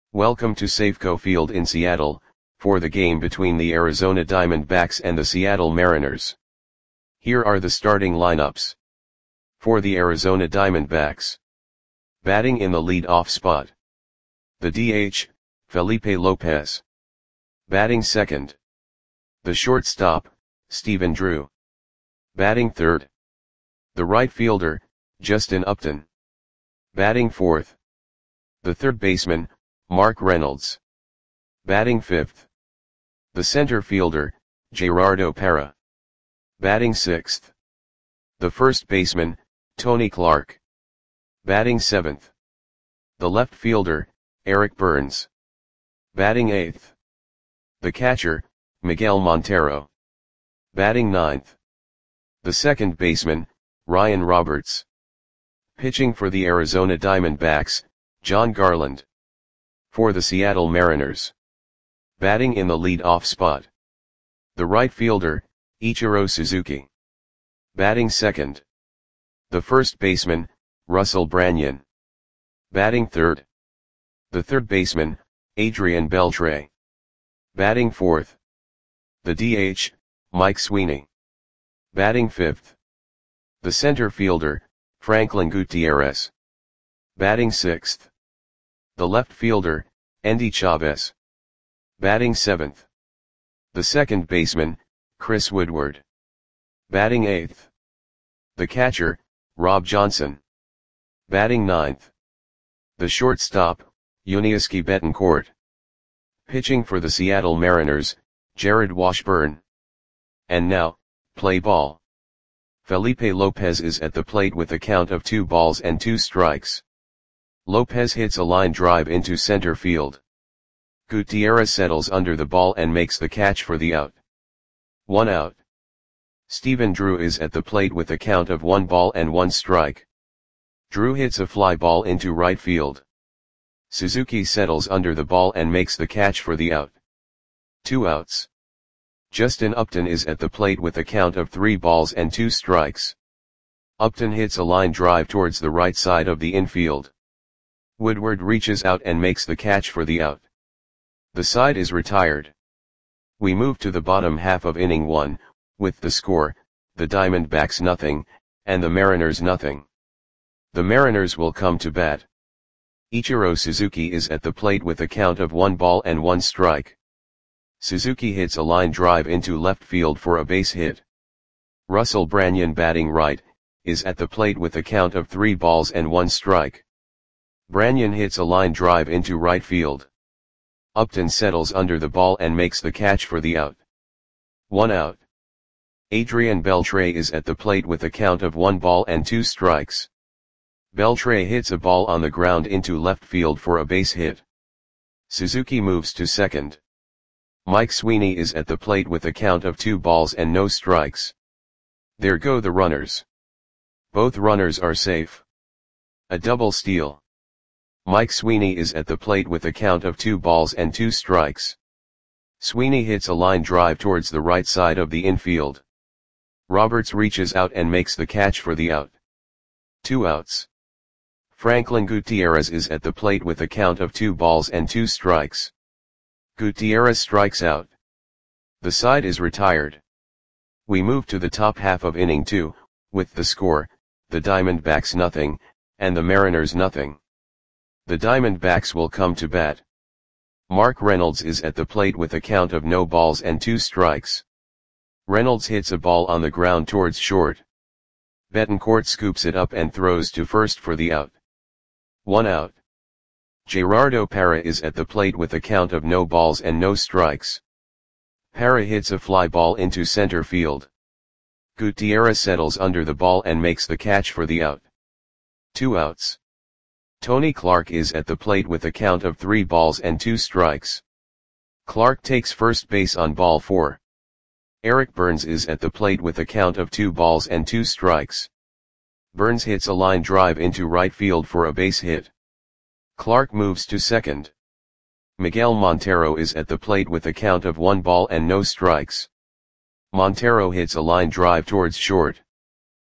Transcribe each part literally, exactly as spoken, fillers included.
Welcome to Safeco Field in Seattle, for the game between the Arizona Diamondbacks and the Seattle Mariners. Here are the starting lineups. For the Arizona Diamondbacks. Batting in the lead-off spot. The D H, Felipe Lopez. Batting second. The shortstop, Stephen Drew. Batting third. The right fielder, Justin Upton. Batting fourth. The third baseman, Mark Reynolds. Batting fifth. The center fielder, Gerardo Parra. Batting sixth. The first baseman, Tony Clark. Batting seventh. The left fielder, Eric Burns. Batting eighth. The catcher, Miguel Montero. Batting ninth. The second baseman, Ryan Roberts. Pitching for the Arizona Diamondbacks, Jon Garland. For the Seattle Mariners. Batting in the lead-off spot. The right fielder, Ichiro Suzuki. Batting second. The first baseman, Russell Branyan. Batting third. The third baseman, Adrian Beltre. Batting fourth. The D H, Mike Sweeney. Batting fifth. The center fielder, Franklin Gutierrez. Batting sixth. The left fielder, Endy Chavez. Batting seventh. The second baseman, Chris Woodward. Batting eighth. The catcher, Rob Johnson. Batting ninth. The shortstop, Yuniesky Betancourt. Pitching for the Seattle Mariners, Jared Washburn. And now, play ball. Felipe Lopez is at the plate with a count of two balls and two strikes. Lopez hits a line drive into center field. Gutierrez settles under the ball and makes the catch for the out. One out. Stephen Drew is at the plate with a count of one ball and one strike. Drew hits a fly ball into right field. Suzuki settles under the ball and makes the catch for the out. Two outs. Justin Upton is at the plate with a count of three balls and two strikes. Upton hits a line drive towards the right side of the infield. Woodward reaches out and makes the catch for the out. The side is retired. We move to the bottom half of inning one, with the score, the Diamondbacks nothing, and the Mariners nothing. The Mariners will come to bat. Ichiro Suzuki is at the plate with a count of one ball and one strike. Suzuki hits a line drive into left field for a base hit. Russell Branyan, batting right, is at the plate with a count of three balls and one strike. Branyan hits a line drive into right field. Upton settles under the ball and makes the catch for the out. One out. Adrian Beltre is at the plate with a count of one ball and two strikes. Beltre hits a ball on the ground into left field for a base hit. Suzuki moves to second. Mike Sweeney is at the plate with a count of two balls and no strikes. There go the runners. Both runners are safe. A double steal. Mike Sweeney is at the plate with a count of two balls and two strikes. Sweeney hits a line drive towards the right side of the infield. Roberts reaches out and makes the catch for the out. Two outs. Franklin Gutierrez is at the plate with a count of two balls and two strikes. Gutierrez strikes out. The side is retired. We move to the top half of inning two, with the score, the Diamondbacks nothing, and the Mariners nothing. The Diamondbacks will come to bat. Mark Reynolds is at the plate with a count of no balls and two strikes. Reynolds hits a ball on the ground towards short. Betancourt scoops it up and throws to first for the out. One out. Gerardo Parra is at the plate with a count of no balls and no strikes. Parra hits a fly ball into center field. Gutierrez settles under the ball and makes the catch for the out. Two outs. Tony Clark is at the plate with a count of three balls and two strikes. Clark takes first base on ball four. Eric Burns is at the plate with a count of two balls and two strikes. Burns hits a line drive into right field for a base hit. Clark moves to second. Miguel Montero is at the plate with a count of one ball and no strikes. Montero hits a line drive towards short.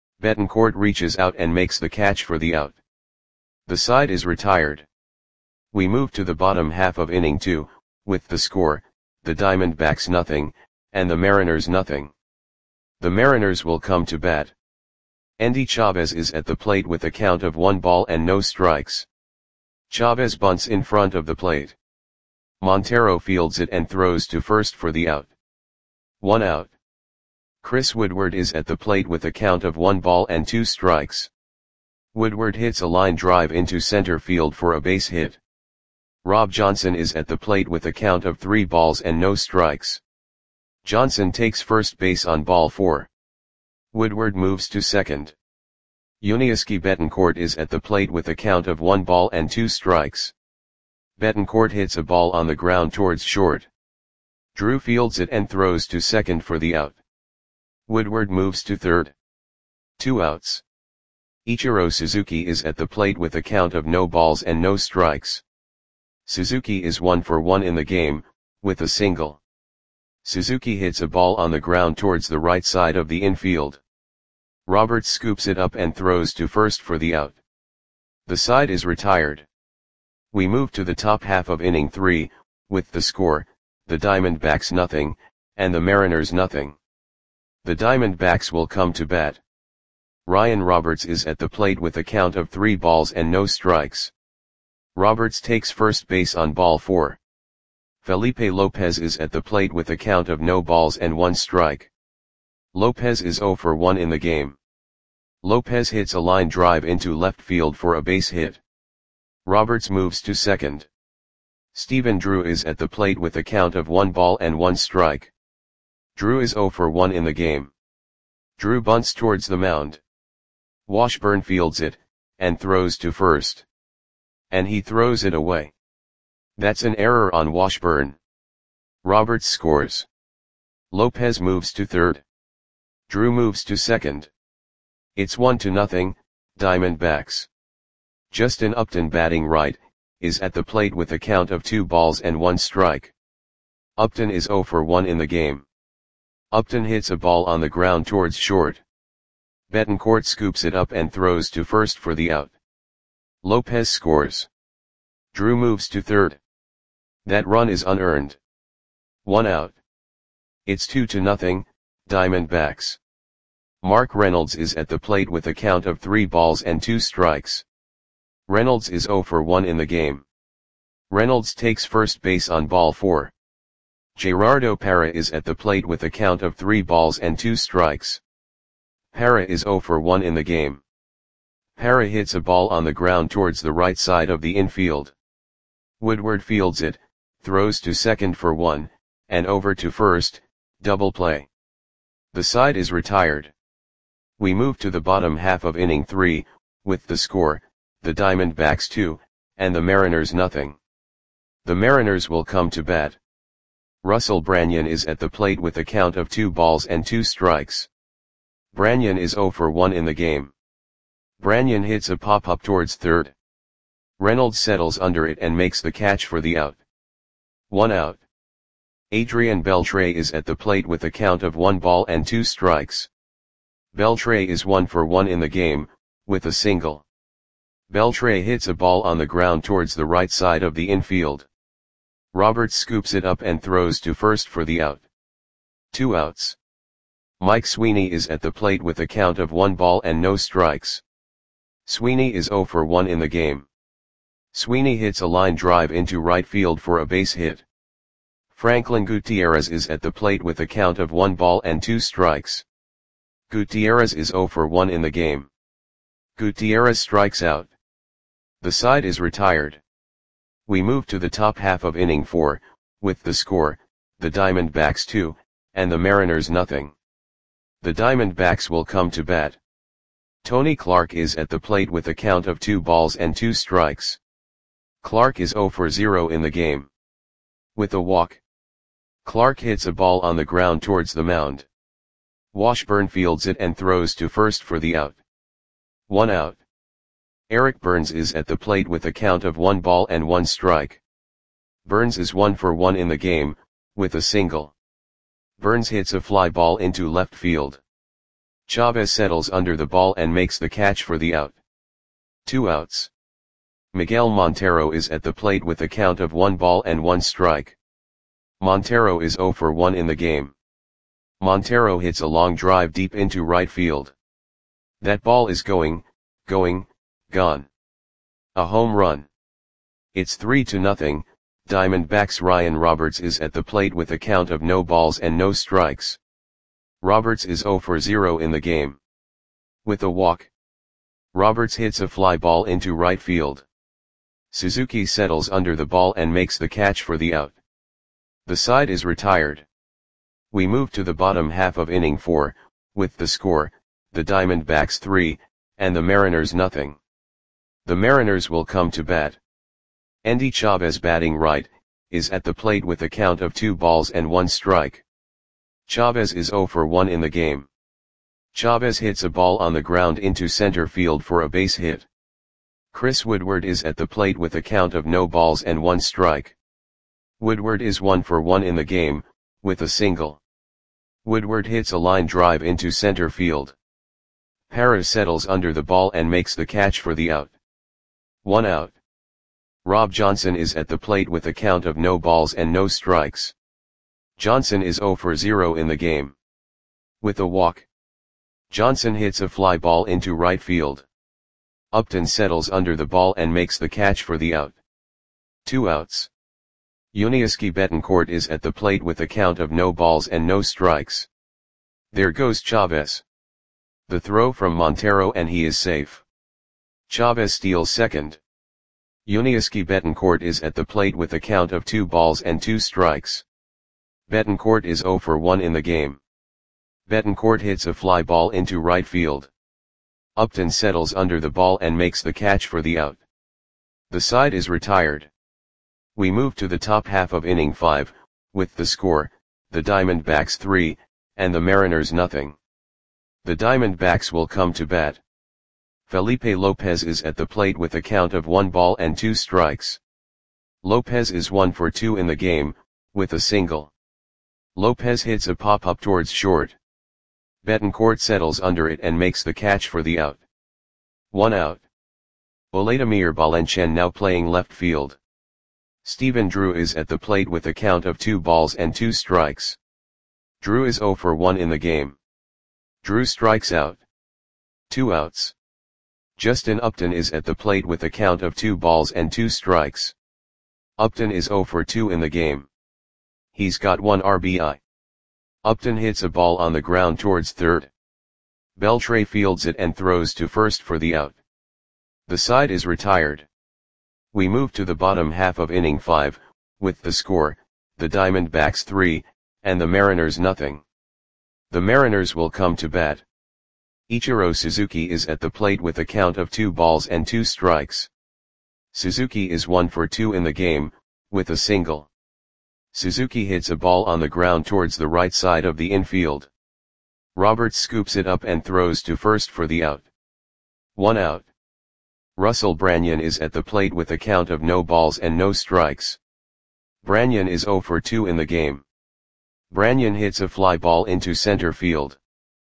Betancourt reaches out and makes the catch for the out. The side is retired. We move to the bottom half of inning two, with the score, the Diamondbacks nothing, and the Mariners nothing. The Mariners will come to bat. Endy Chavez is at the plate with a count of one ball and no strikes. Chavez bunts in front of the plate. Montero fields it and throws to first for the out. One out. Chris Woodward is at the plate with a count of one ball and two strikes. Woodward hits a line drive into center field for a base hit. Rob Johnson is at the plate with a count of three balls and no strikes. Johnson takes first base on ball four. Woodward moves to second. Yuniesky Betancourt is at the plate with a count of one ball and two strikes. Betancourt hits a ball on the ground towards short. Drew fields it and throws to second for the out. Woodward moves to third. Two outs. Ichiro Suzuki is at the plate with a count of no balls and no strikes. Suzuki is one for one in the game, with a single. Suzuki hits a ball on the ground towards the right side of the infield. Roberts scoops it up and throws to first for the out. The side is retired. We move to the top half of inning three, with the score, the Diamondbacks nothing, and the Mariners nothing. The Diamondbacks will come to bat. Ryan Roberts is at the plate with a count of three balls and no strikes. Roberts takes first base on ball four. Felipe Lopez is at the plate with a count of no balls and one strike. Lopez is zero for one in the game. Lopez hits a line drive into left field for a base hit. Roberts moves to second. Stephen Drew is at the plate with a count of one ball and one strike. Drew is zero for one in the game. Drew bunts towards the mound. Washburn fields it, and throws to first. And he throws it away. That's an error on Washburn. Roberts scores. Lopez moves to third. Drew moves to second. It's one to nothing, Diamondbacks. Justin Upton, batting right, is at the plate with a count of two balls and one strike. Upton is zero for one in the game. Upton hits a ball on the ground towards short. Betancourt scoops it up and throws to first for the out. Lopez scores. Drew moves to third. That run is unearned. One out. It's two to nothing, Diamondbacks. Mark Reynolds is at the plate with a count of three balls and two strikes. Reynolds is zero for one in the game. Reynolds takes first base on ball four. Gerardo Parra is at the plate with a count of three balls and two strikes. Parra is zero for one in the game. Parra hits a ball on the ground towards the right side of the infield. Woodward fields it, throws to second for one, and over to first, double play. The side is retired. We move to the bottom half of inning three, with the score, the Diamondbacks two, and the Mariners nothing. The Mariners will come to bat. Russell Branyan is at the plate with a count of two balls and two strikes. Branyan is zero for one in the game. Branyan hits a pop-up towards third. Reynolds settles under it and makes the catch for the out. One out. Adrian Beltre is at the plate with a count of one ball and two strikes. Beltre is one for one in the game, with a single. Beltre hits a ball on the ground towards the right side of the infield. Roberts scoops it up and throws to first for the out. Two outs. Mike Sweeney is at the plate with a count of one ball and no strikes. Sweeney is zero for one in the game. Sweeney hits a line drive into right field for a base hit. Franklin Gutierrez is at the plate with a count of one ball and two strikes. Gutierrez is zero for one in the game. Gutierrez strikes out. The side is retired. We move to the top half of inning four, with the score, the Diamondbacks two, and the Mariners nothing. The Diamondbacks will come to bat. Tony Clark is at the plate with a count of two balls and two strikes. Clark is zero for zero in the game. With a walk. Clark hits a ball on the ground towards the mound. Washburn fields it and throws to first for the out. One out. Eric Burns is at the plate with a count of one ball and one strike. Burns is one for one in the game, with a single. Burns hits a fly ball into left field. Chavez settles under the ball and makes the catch for the out. Two outs. Miguel Montero is at the plate with a count of one ball and one strike. Montero is zero for one in the game. Montero hits a long drive deep into right field. That ball is going, going, gone. A home run. It's three to nothing. Diamondbacks' Ryan Roberts is at the plate with a count of no balls and no strikes. Roberts is zero for zero in the game. With a walk, Roberts hits a fly ball into right field. Suzuki settles under the ball and makes the catch for the out. The side is retired. We move to the bottom half of inning four, with the score, the Diamondbacks three, and the Mariners nothing. The Mariners will come to bat. Endy Chavez, batting right, is at the plate with a count of two balls and one strike. Chavez is zero for one in the game. Chavez hits a ball on the ground into center field for a base hit. Chris Woodward is at the plate with a count of no balls and one strike. Woodward is one for one in the game, with a single. Woodward hits a line drive into center field. Parra settles under the ball and makes the catch for the out. One out. Rob Johnson is at the plate with a count of no balls and no strikes. Johnson is zero for zero in the game. With a walk, Johnson hits a fly ball into right field. Upton settles under the ball and makes the catch for the out. Two outs. Yuniesky Betancourt is at the plate with a count of no balls and no strikes. There goes Chavez. The throw from Montero and he is safe. Chavez steals second. Yuniesky Betancourt is at the plate with a count of two balls and two strikes. Betancourt is zero for one in the game. Betancourt hits a fly ball into right field. Upton settles under the ball and makes the catch for the out. The side is retired. We move to the top half of inning five, with the score, the Diamondbacks three, and the Mariners nothing. The Diamondbacks will come to bat. Felipe Lopez is at the plate with a count of one ball and two strikes. Lopez is one for two in the game, with a single. Lopez hits a pop-up towards short. Betancourt settles under it and makes the catch for the out. One out. Vladimir Valencian now playing left field. Stephen Drew is at the plate with a count of two balls and two strikes. Drew is zero for one in the game. Drew strikes out. Two outs. Justin Upton is at the plate with a count of two balls and two strikes. Upton is zero for two in the game. He's got one R B I. Upton hits a ball on the ground towards third. Beltre fields it and throws to first for the out. The side is retired. We move to the bottom half of inning five, with the score, the Diamondbacks three, and the Mariners nothing. The Mariners will come to bat. Ichiro Suzuki is at the plate with a count of two balls and two strikes. Suzuki is one for two in the game, with a single. Suzuki hits a ball on the ground towards the right side of the infield. Roberts scoops it up and throws to first for the out. One out. Russell Branyan is at the plate with a count of no balls and no strikes. Branyan is zero for two in the game. Branyan hits a fly ball into center field.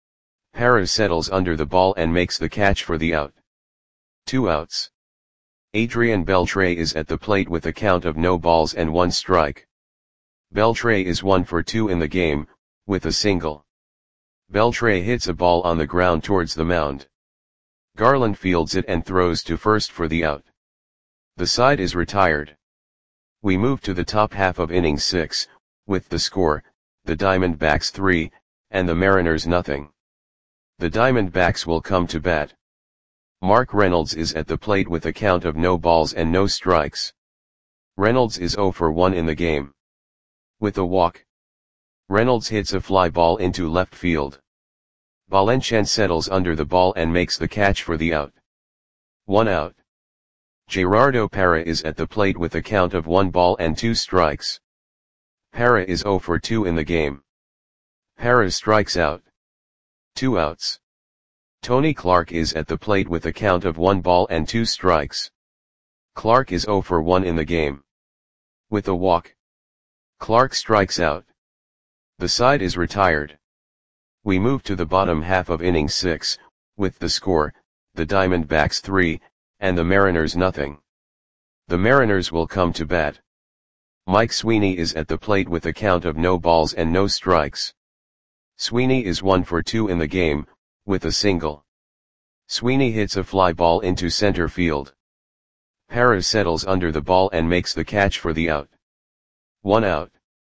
Parra settles under the ball and makes the catch for the out. Two outs. Adrian Beltre is at the plate with a count of no balls and one strike. Beltre is one for two in the game, with a single. Beltre hits a ball on the ground towards the mound. Garland fields it and throws to first for the out. The side is retired. We move to the top half of inning six, with the score, the Diamondbacks three, and the Mariners nothing. The Diamondbacks will come to bat. Mark Reynolds is at the plate with a count of no balls and no strikes. Reynolds is zero for one in the game. With a walk, Reynolds hits a fly ball into left field. Valencian settles under the ball and makes the catch for the out. One out. Gerardo Parra is at the plate with a count of one ball and two strikes. Parra is zero for two in the game. Parra strikes out. Two outs. Tony Clark is at the plate with a count of one ball and two strikes. Clark is zero for one in the game. With a walk, Clark strikes out. The side is retired. We move to the bottom half of inning six, with the score, the Diamondbacks three, and the Mariners nothing. The Mariners will come to bat. Mike Sweeney is at the plate with a count of no balls and no strikes. Sweeney is one for two in the game, with a single. Sweeney hits a fly ball into center field. Parra settles under the ball and makes the catch for the out. One out.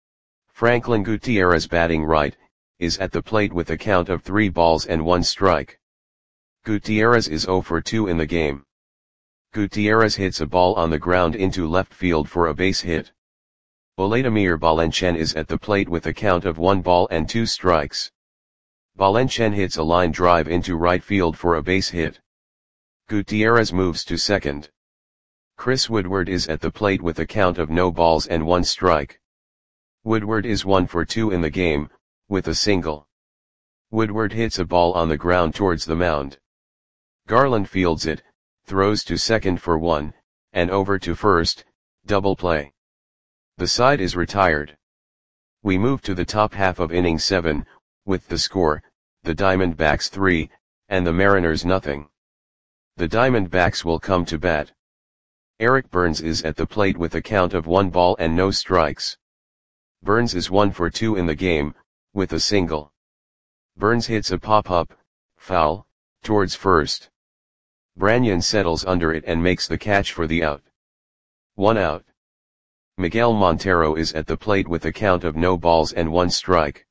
Franklin Gutierrez, batting right, is at the plate with a count of three balls and one strike. Gutierrez is zero for two in the game. Gutierrez hits a ball on the ground into left field for a base hit. Vladimir Valencian is at the plate with a count of one ball and two strikes. Valencian hits a line drive into right field for a base hit. Gutierrez moves to second. Chris Woodward is at the plate with a count of no balls and one strike. Woodward is one for two in the game, with a single. Woodward hits a ball on the ground towards the mound. Garland fields it, throws to second for one, and over to first, double play. The side is retired. We move to the top half of inning seven, with the score, the Diamondbacks three, and the Mariners nothing. The Diamondbacks will come to bat. Eric Burns is at the plate with a count of one ball and no strikes. Burns is one for two in the game, with a single. Burns hits a pop-up, foul, towards first. Branyan settles under it and makes the catch for the out. One out. Miguel Montero is at the plate with a count of no balls and one strike.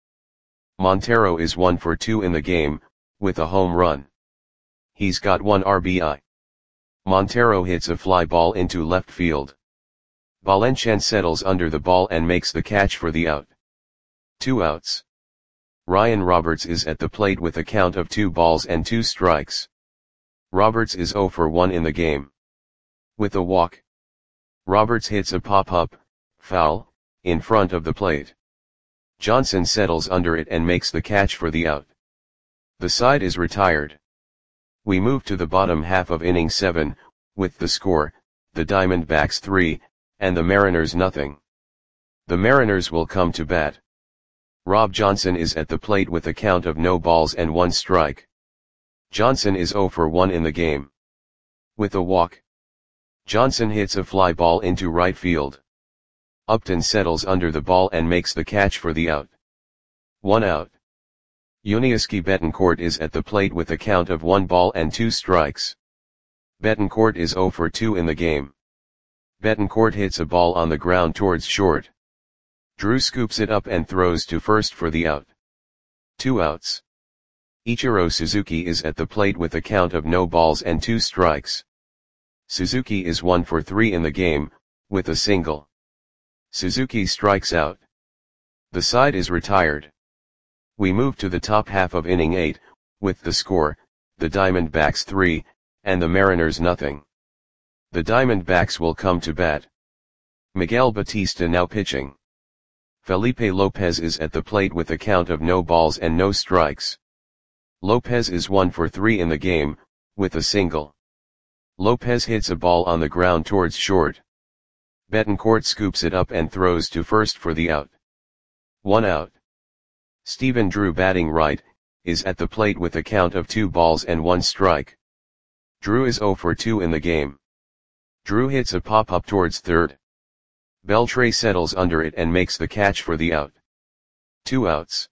Montero is one for two in the game, with a home run. He's got one R B I. Montero hits a fly ball into left field. Valencian settles under the ball and makes the catch for the out. Two outs. Ryan Roberts is at the plate with a count of two balls and two strikes. Roberts is zero for one in the game. With a walk. Roberts hits a pop-up, foul, in front of the plate. Johnson settles under it and makes the catch for the out. The side is retired. We move to the bottom half of inning seven, with the score, the Diamondbacks three, and the Mariners nothing. The Mariners will come to bat. Rob Johnson is at the plate with a count of no balls and one strike. Johnson is zero for one in the game. With a walk. Johnson hits a fly ball into right field. Upton settles under the ball and makes the catch for the out. One out. Yuniesky Betancourt is at the plate with a count of one ball and two strikes. Betancourt is zero for two in the game. Betancourt hits a ball on the ground towards short. Drew scoops it up and throws to first for the out. Two outs. Ichiro Suzuki is at the plate with a count of no balls and two strikes. Suzuki is one for three in the game, with a single. Suzuki strikes out. The side is retired. We move to the top half of inning eight, with the score, the Diamondbacks three, and the Mariners nothing. The Diamondbacks will come to bat. Miguel Batista now pitching. Felipe Lopez is at the plate with a count of no balls and no strikes. Lopez is one for three in the game, with a single. Lopez hits a ball on the ground towards short. Betancourt scoops it up and throws to first for the out. One out. Stephen Drew, batting right, is at the plate with a count of two balls and one strike. Drew is zero for two in the game. Drew hits a pop-up towards third. Beltre settles under it and makes the catch for the out. Two outs.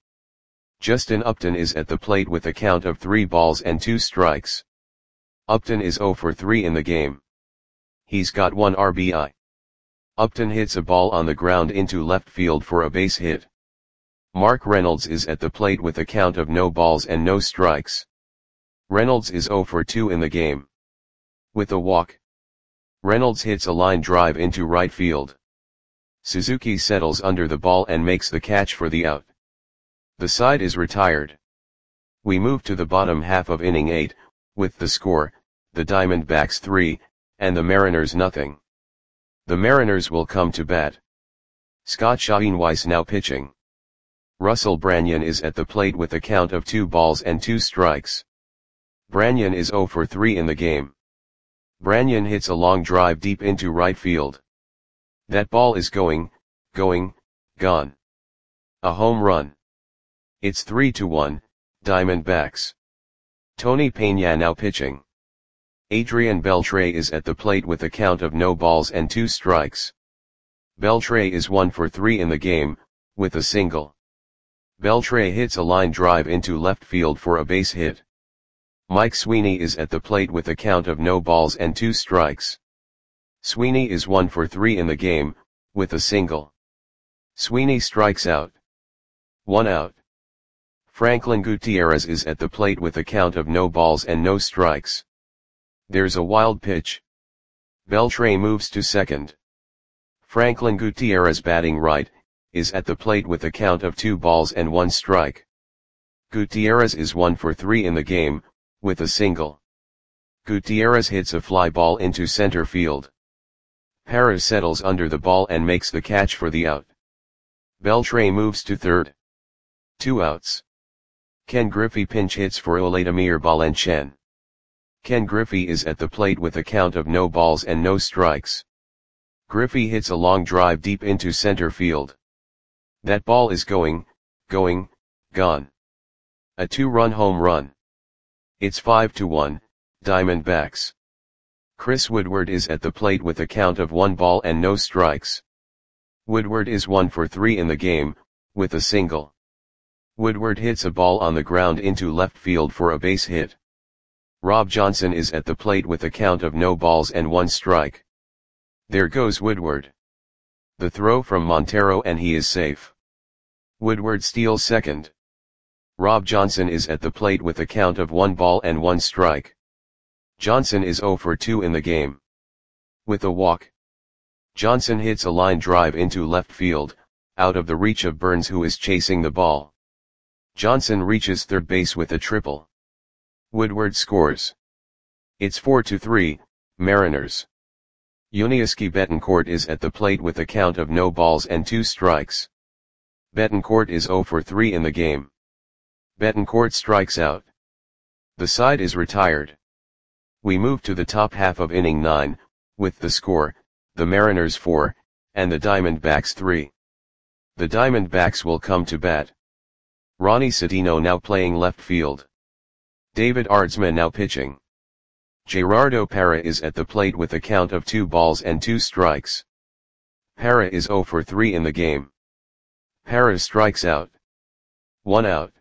Justin Upton is at the plate with a count of three balls and two strikes. Upton is zero for three in the game. He's got one R B I. Upton hits a ball on the ground into left field for a base hit. Mark Reynolds is at the plate with a count of no balls and no strikes. Reynolds is zero for two in the game. With a walk. Reynolds hits a line drive into right field. Suzuki settles under the ball and makes the catch for the out. The side is retired. We move to the bottom half of inning eight, with the score, the Diamondbacks three, and the Mariners nothing. The Mariners will come to bat. Scott Schoenweiss now pitching. Russell Branyan is at the plate with a count of two balls and two strikes. Branyan is zero for three in the game. Branyan hits a long drive deep into right field. That ball is going, going, gone. A home run. It's three to one, Diamondbacks. Tony Peña now pitching. Adrian Beltre is at the plate with a count of no balls and two strikes. Beltre is one for three in the game, with a single. Beltre hits a line drive into left field for a base hit. Mike Sweeney is at the plate with a count of no balls and two strikes. Sweeney is one for three in the game, with a single. Sweeney strikes out. One out. Franklin Gutierrez is at the plate with a count of no balls and no strikes. There's a wild pitch. Beltre moves to second. Franklin Gutierrez, batting right, is at the plate with a count of two balls and one strike. Gutierrez is one for three in the game, with a single. Gutierrez hits a fly ball into center field. Parra settles under the ball and makes the catch for the out. Beltre moves to third. Two outs. Ken Griffey pinch hits for Vladimir Valenciennes. Ken Griffey is at the plate with a count of no balls and no strikes. Griffey hits a long drive deep into center field. That ball is going, going, gone. A two-run home run. It's five to one, Diamondbacks. Chris Woodward is at the plate with a count of one ball and no strikes. Woodward is one for three in the game, with a single. Woodward hits a ball on the ground into left field for a base hit. Rob Johnson is at the plate with a count of no balls and one strike. There goes Woodward. The throw from Montero and he is safe. Woodward steals second. Rob Johnson is at the plate with a count of one ball and one strike. Johnson is zero for two in the game. With a walk. Johnson hits a line drive into left field, out of the reach of Burns, who is chasing the ball. Johnson reaches third base with a triple. Woodward scores. It's four to three, Mariners. Yuniesky Betancourt is at the plate with a count of no balls and two strikes. Betancourt is zero for three in the game. Betancourt strikes out. The side is retired. We move to the top half of inning nine, with the score, the Mariners four, and the Diamondbacks three. The Diamondbacks will come to bat. Ronnie Sedino now playing left field. David Aardsma now pitching. Gerardo Parra is at the plate with a count of two balls and two strikes. Parra is zero for three in the game. Parra strikes out. One out.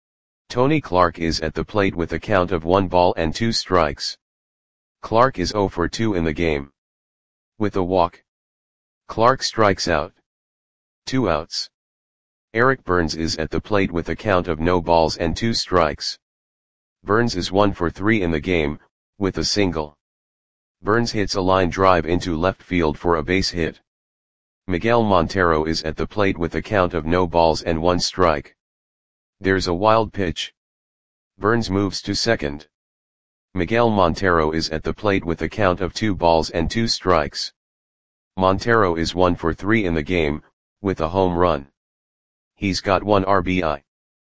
Tony Clark is at the plate with a count of one ball and two strikes. Clark is zero for two in the game. With a walk. Clark strikes out. Two outs. Eric Burns is at the plate with a count of no balls and two strikes. Burns is one for three in the game, with a single. Burns hits a line drive into left field for a base hit. Miguel Montero is at the plate with a count of no balls and one strike. There's a wild pitch. Burns moves to second. Miguel Montero is at the plate with a count of two balls and two strikes. Montero is one for three in the game, with a home run. He's got one R B I.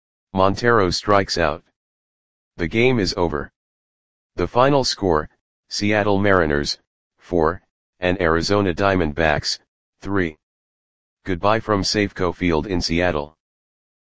Montero strikes out. The game is over. The final score, Seattle Mariners, four, and Arizona Diamondbacks, three. Goodbye from Safeco Field in Seattle.